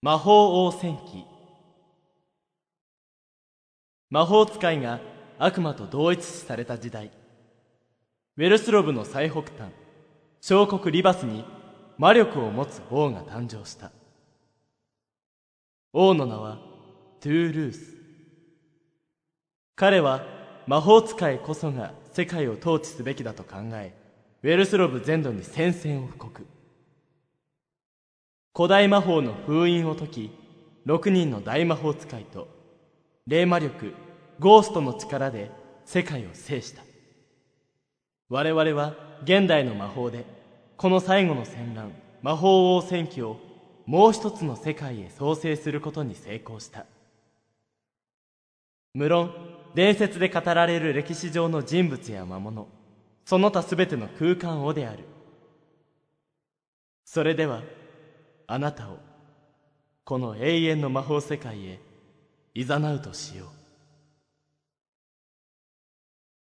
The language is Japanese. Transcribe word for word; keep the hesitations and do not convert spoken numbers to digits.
魔法王戦記。魔法使いが悪魔と同一視された時代、ウェルスロブの最北端、小国リバスに魔力を持つ王が誕生した。王の名はトゥールース。彼は魔法使いこそが世界を統治すべきだと考え、ウェルスロブ全土に宣戦を布告。古代魔法の封印を解き、六人の大魔法使いと霊魔力ゴーストの力で世界を制した。我々は現代の魔法でこの最後の戦乱魔法王戦記をもう一つの世界へ創生することに成功した。無論伝説で語られる歴史上の人物や魔物、その他すべての空間をである。それではあなたをこの永遠の魔法世界へ誘うとしよう。